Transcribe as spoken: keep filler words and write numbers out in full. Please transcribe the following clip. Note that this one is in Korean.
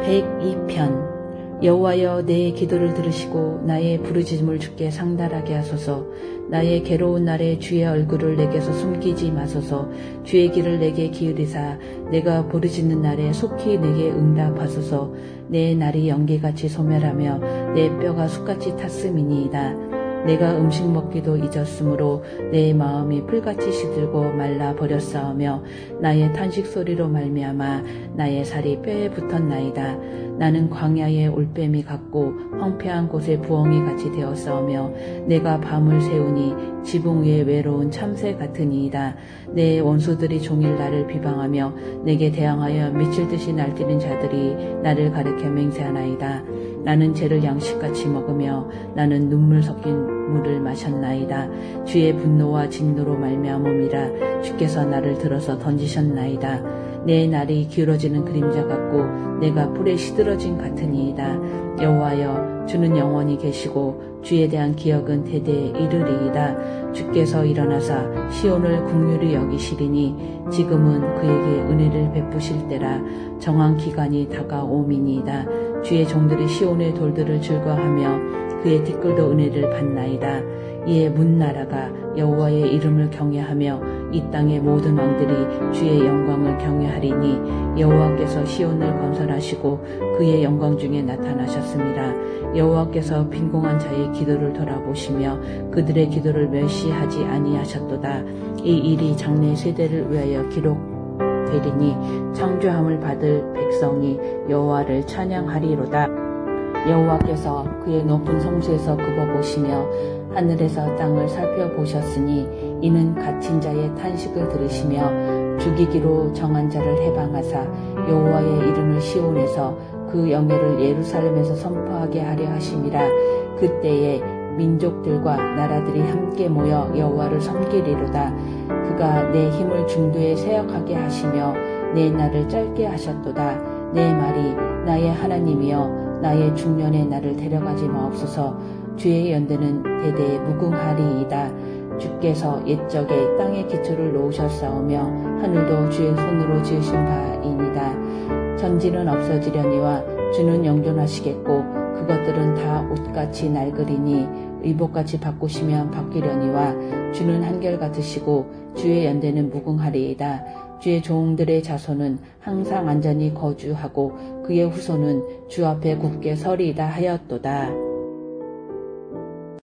백이 편. 여호와여, 내 기도를 들으시고 나의 부르짖음을 주께 상달하게 하소서. 나의 괴로운 날에 주의 얼굴을 내게서 숨기지 마소서. 주의 귀를 내게 기울이사 내가 부르짖는 날에 속히 내게 응답하소서. 내 날이 연기같이 소멸하며 내 뼈가 숯같이 탔음이니이다. 내가 음식 먹기도 잊었으므로 내 마음이 풀같이 시들고 말라 버렸사오며 나의 탄식 소리로 말미암아 나의 살이 뼈에 붙었나이다. 나는 광야의 올빼미 같고 황폐한 곳에 부엉이 같이 되었사오며 내가 밤을 새우니 지붕 위에 외로운 참새 같으니이다. 내 원수들이 종일 나를 비방하며 내게 대항하여 미칠듯이 날뛰는 자들이 나를 가리켜 맹세하나이다. 나는 죄를 양식같이 먹으며 나는 눈물 섞인 물을 마셨나이다. 주의 분노와 진노로 말미암음이라. 주께서 나를 들어서 던지셨나이다. 내 날이 기울어지는 그림자 같고 내가 불에 시들어진 같으니이다. 여호와여, 주는 영원히 계시고 주에 대한 기억은 대대에 이르리이다. 주께서 일어나사 시온을 긍휼히 여기시리니 지금은 그에게 은혜를 베푸실 때라. 정한 기간이 다가오미니이다. 주의 종들이 시온의 돌들을 즐거워하며 그의 티끌도 은혜를 받나이다. 이에 문나라가 여호와의 이름을 경외하며 이 땅의 모든 왕들이 주의 영광을 경외하리니 여호와께서 시온을 건설하시고 그의 영광 중에 나타나셨습니다. 여호와께서 빈궁한 자의 기도를 돌아보시며 그들의 기도를 멸시하지 아니하셨도다. 이 일이 장래 세대를 위하여 기록되리니 창조함을 받을 백성이 여호와를 찬양하리로다. 여호와께서 그의 높은 성수에서 굽어보시며 하늘에서 땅을 살펴보셨으니 이는 갇힌 자의 탄식을 들으시며 죽이기로 정한 자를 해방하사 여호와의 이름을 시온에서 그 영예를 예루살렘에서 선포하게 하려 하심이라. 그때에 민족들과 나라들이 함께 모여 여호와를 섬기리로다. 그가 내 힘을 중도에 세역하게 하시며 내 날을 짧게 하셨도다. 내 말이 나의 하나님이여 나의 중년에 나를 데려가지 마옵소서. 주의 연대는 대대에 무궁하리이다. 주께서 옛적에 땅의 기초를 놓으셨사오며 하늘도 주의 손으로 지으신 바이니이다. 천지는 없어지려니와 주는 영존하시겠고 그것들은 다 옷같이 낡으리니 의복같이 바꾸시면 바뀌려니와 주는 한결같으시고 주의 연대는 무궁하리이다. 주의 종들의 자손은 항상 안전히 거주하고 그의 후손은 주 앞에 굳게 서리이다 하였도다.